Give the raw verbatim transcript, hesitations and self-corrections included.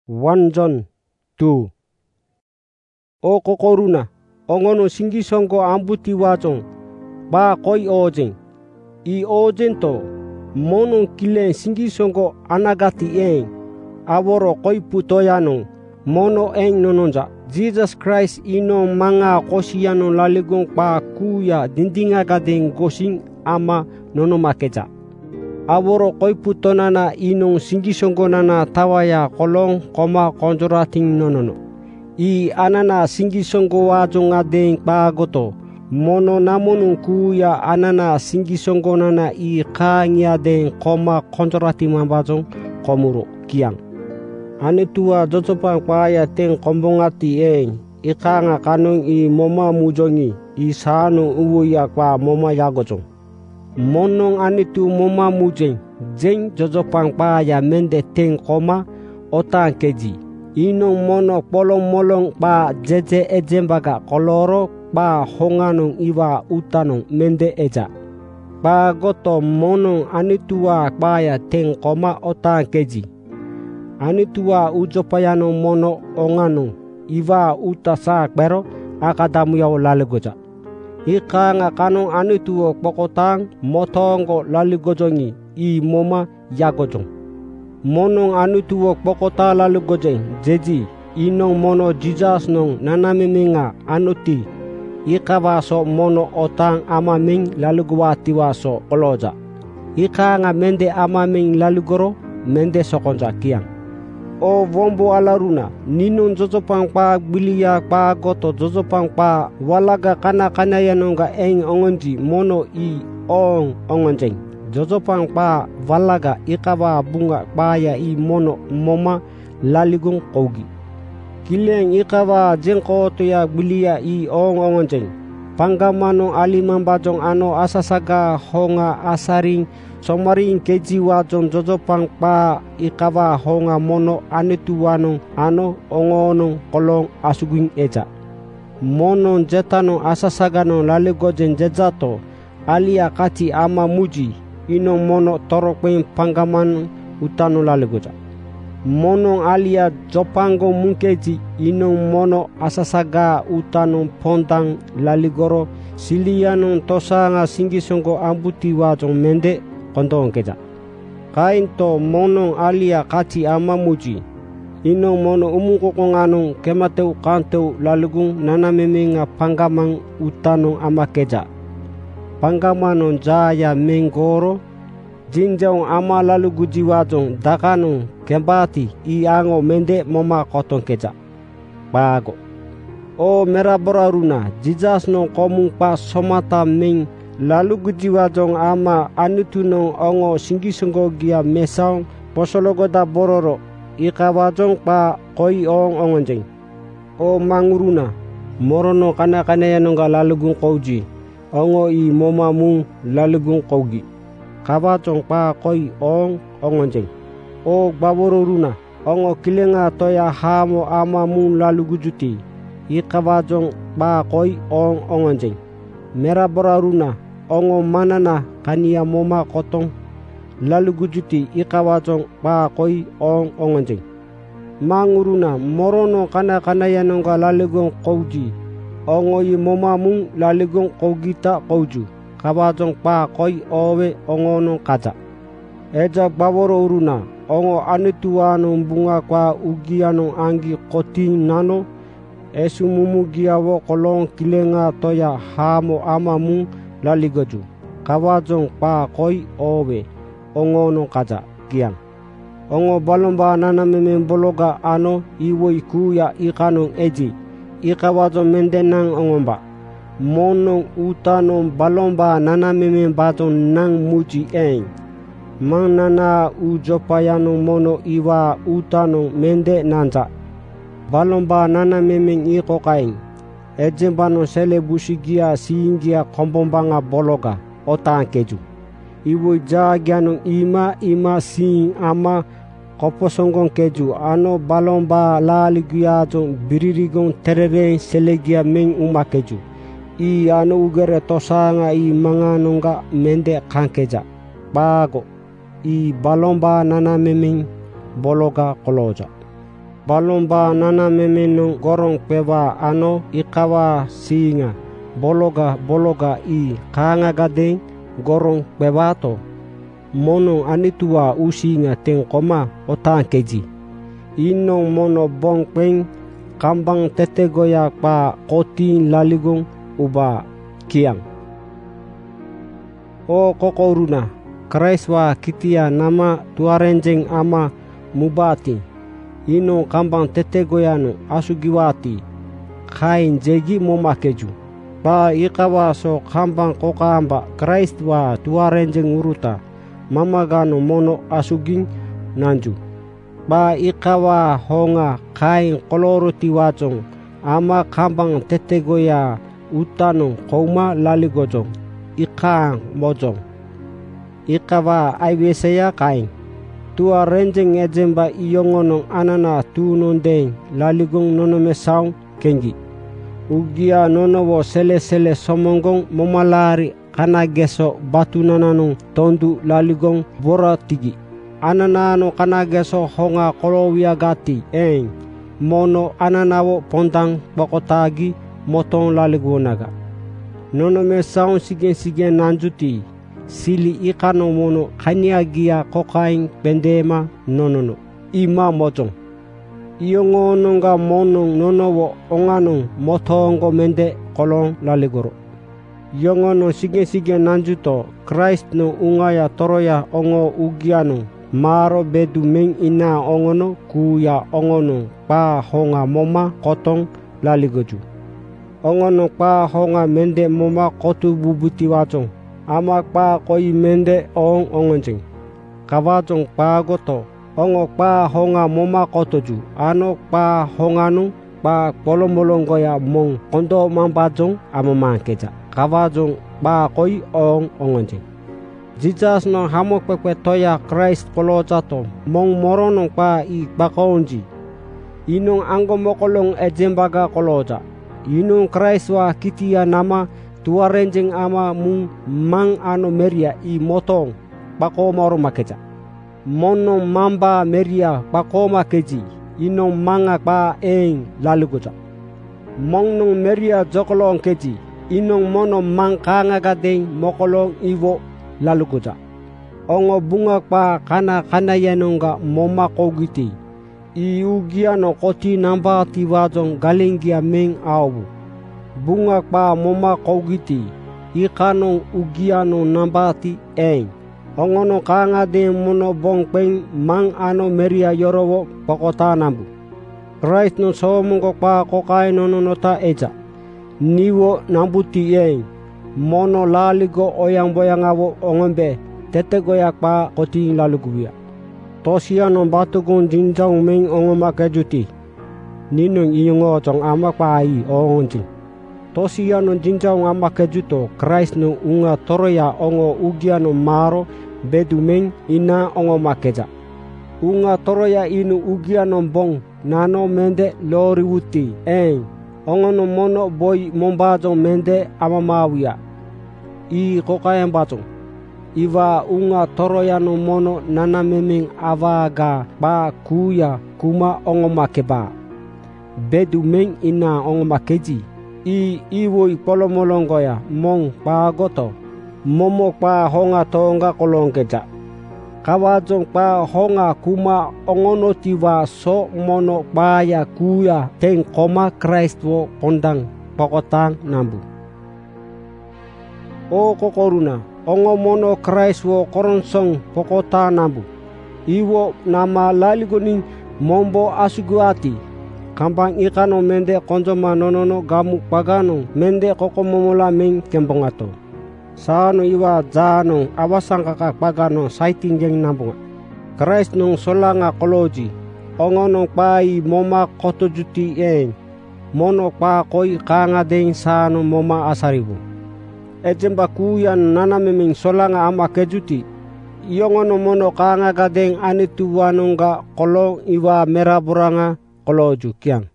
First John two. O kokoruna, ongono singisongo ambuti wajong, ba koi ojeng. I ojen to, monon kilen singisongo anagati eng, aworo koi putoyanong, mono eng nononja. Jesus Christ ino manga kosiano laligong pa kuya dindinga gadeng gosing ama nonomakeja. Aworo koi putonana inong singisongo nana tawaya kolong koma konjorating nonono. I anana singisongo wajong adeng pagoto. Mono namonung kuya anana singisongo nana i kanya deng koma konjorating mambajong komuro kiang. Ane tua jojopang paya teng kombongati eng. Ikanga kanong i moma mujongi. I sano uwuya kwa moma yagojong. Monong anitu moma mujeng. Jeng jojopang paya mende teng koma otang keji. Inong mono polong molong pa jeje ejembaga koloro pa honganong iwa utanong mende eja. Pa goto monong anitua paya teng koma otang keji. Anitua ujopayano mono onganong iwa uta sa pero akadamu yao lalegoja. Ika nga kanong anituo pokotang motongo laligojongi i moma yagojong. Monong anituo pokota laligojeng jeji inong mono Jesus nong nanamiminga anuti ika waso mono otang amaming laligwati waso oloja. Ika nga mende amaming laligoro mende sokonja kiang. O vombo alaruna ninong jojopang pa bilia pa goto jojopang pa walaga kana kana yanonga eng ongonji mono i ong ongonjeng jojopang pa walaga ikawa bunga paya i mono moma laligung kogi kileng ikawa jengko to ya bilia i ong ongonjeng pangamano alimambajong ano asasaga honga asaring somaring keji wajong jojopang pa ikawa honga mono anetuwanong ano ongonong kolong asuging eja. Monon jetano asasagano lalegojen jejato alia kati ama muji inong mono torokpen pangaman utano lalegoja. Monong alia jopango mungkeji inong mono asasaga utano pondang laligoro silianong tosanga singisongo ambuti wajong mende kontong keja. Kain to monong alia kati ama muji. Inong mono umungkokonganong kemateu kanteu lalugung nanamemenga pangamang utanong ama keja. Pangamanong jaya menggoro. Jinjong ama laluguji wajong dakanong kembati iango mende moma kotong keja. Bago. O meraboraruna Jesus no komung pa somata meng lalu guji wajong ama anutunong ongo singisongo gia mesang posologoda bororo ika wajong pa koi ong ongonjeng. O manguruna morono kana kana yanonga lalugung kauji ongo i moma mung lalugung kaugi kawajong pa koi ong ongonjeng. O babororuna ongo kilenga toya hamo ama mung lalugujuti ika wajong pa koi ong ongonjeng. Meraboraruna ongo manana kania moma kotong lalugujuti ikawajong pa koi ong ongonjeng. Manguruna morono kana kana yanonga laligong kauji ongo i moma mung laligong kaugita kauju kawajong pa koi owe ongono kaja. Eja baboro uruna ongo anituano bunga kwa ugiano angi koting nano esu mumu giawo kolong kilenga toya hamo ama mung laligoju kawajong pa koi owe ongono kaja kiang. Ongo balomba nana memen bologa ano iwo ikuya ikanong eji ikawajong mendenang ongomba. Monong utanong balomba nana memen batong nang muji eng. Mang nana ujopayanong mono iwa utanong mende nanja. Balomba nana memeng iko kaing. Ejembano sele busigia siingia kombombanga bologa otang keju. Iwo jagianong ima ima sing ama koposongong keju ano balomba laligiajong biririgong terereng selegia meng uma keju. I ano ugere tosanga i manganonga mende kankeja. Bago i balomba nana memeng bologa koloja. balomba nana memeno gorong peba ano ikawa singa bologa bologa i kanga gadeng gorong pebato mono anitua usinga teng koma otang keji inong mono bong peng kambang tete goya pa kotin laligong uba kiang. O kokoruna Kraiswa kitia nama tuarenjeng ama mubati ino kambang tete goyano asugiwati kain jegi momakeju pa ikawa so kambang kokamba Kraiswa tuarenjeng uruta mamagano mono asuging nanju ba ikawa honga kain koloro tiwajong ama kambang tete goya utano koma laligojong ikang mojong ikawa aiweseya kain tua renjeng ejemba iyongonong anana tu nondeng laligong nonome saung kengi ugia nonowo sele sele somongong momalari kana geso batu nananong tondu laligong bora tigi ananano kana geso honga kolowia gati eng mono ananawo pontang bokotagi motong laligwonaga nonome saung sigen sigen nanjuti sili ikano mono kaniagia kokain pendema nonono ima mojong iyongononga monong nonowo onganong motongo mende kolong laligoro yongono sigen sigen nanjuto Christ no ungaya toroya ongo ugiano maro bedu meng ina ongono kuya ongono pa honga moma kotong laligoju ongono pa honga mende moma kotu bubuti wajong ama pa koi mende ong ongonjing kawajong pa goto ongo pa honga moma kotoju ano pa honganu pa polomolong goya mong kondo mambajong ama mangkeja kawajong pa koi ong ongonjing Jesus no hamok pepe toya Christ kolo jato mong moronong pa i bakonji inong anggo mokolong ejembaga koloja inong Christ wa kitia nama tua renjeng ama mung mang ano meria i motong bako moro makeja mono mamba meria bako makeji inong manga pa eng lalugoja mongnong meria jokolong keji inong mono mang kanga gadeng mokolong iwo lalugoja ongo bunga pa kana kana yanonga moma kogiti i ugiano koti namba tiwajong galengia meng awu bunga pa moma kogiti ikanong ugiano nambati eng ongono kanga de mono bong peng mang ano meria yorowo pokota nambu Christ no somongo pa kokai nono nota eja niwo nambuti eng mono laligo oyang boyang awo ongombe tete goyak pa koti laluguya tosiano batugon jinjang meng ongomake juti ninong iyongo chong ama pa ai ongonjing tosiano jinjang amake juto Christ no unga toroya ongo ugiano maro bedu meng ina ongo makeja unga toroya inu ugiano bong nano mende lori wuti eng ongono mono boy mombajong mende ama mawia i kokayang bajong iwa unga toroyano mono nana memeng avaga ba kuya kuma ongo makeba bedu meng ina ongo makeji i iwoi polomolongoya mong pa goto momo pa honga tonga kolongkeja kawajong pa honga kuma ongono tiwa so mono paya kuya teng koma Christ wo pondang pokotang nambu o kokoruna ongo mono Christ wo koronsong pokota nambu iwo nama laligoning mombo asuguati kambang ikano mende konjoma nonono gamu pagano mende kokomomola meng kembongato sano iwa jano awasang kakak pagano saiting jeng nambunga Christ nong solanga koloji ongono pai moma kotojuti eng mono pa koi kanga deng sano moma asaribu ejemba kuyan nana memeng solanga ama kejuti iyongono mono kanga gadeng anitu wanonga kolong iwa meraburanga koloju kiang